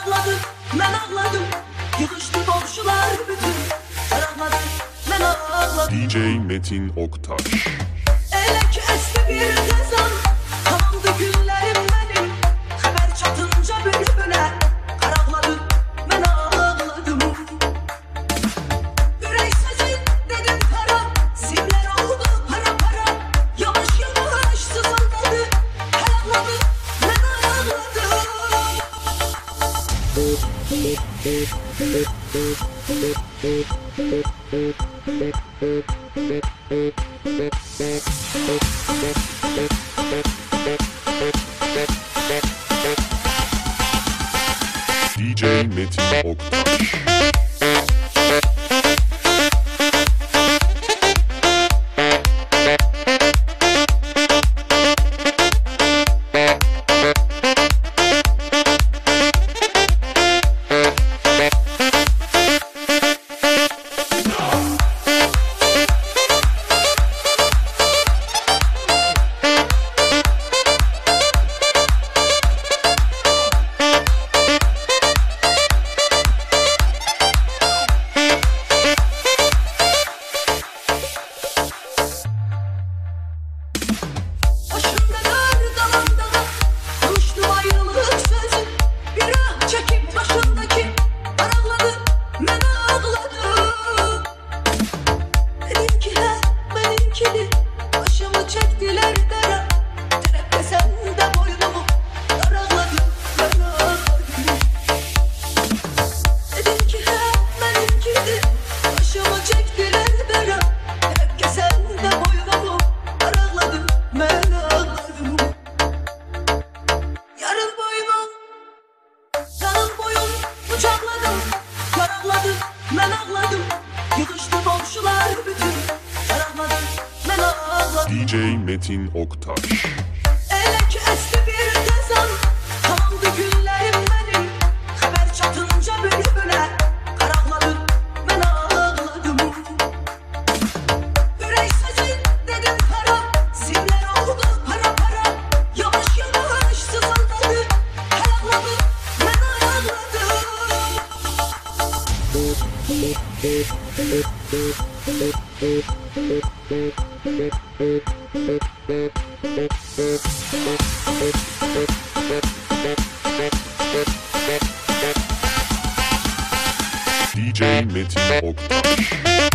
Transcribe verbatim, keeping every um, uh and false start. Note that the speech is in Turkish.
Ağladım, ben ağladım. Yığıştı komşular bütün. Ağladım, ben ağladım. D J Metin Oktaş. Elek esti bir tezan. Kalandı günlerim benim. Haber çatınca bülbüle. Ağladım, ben ağladım. Yüreği sözün dedim kara. Simler oldu para para. Yavaş yavaş sızıldadı. Ağladım, ben ağladım. D J Metin Oktaş. D J Metin Oktaş. Elek esti bir tezan. Kalandı günlerim benim. Haber çatınca bülbüle. Ağladım, ben ağladım. Yüreği sözün dedim kara. Simler oldu para para. Yavaş yavaş sızıldadı. Ağladım, ben ağladım. D J Metin Oktaş.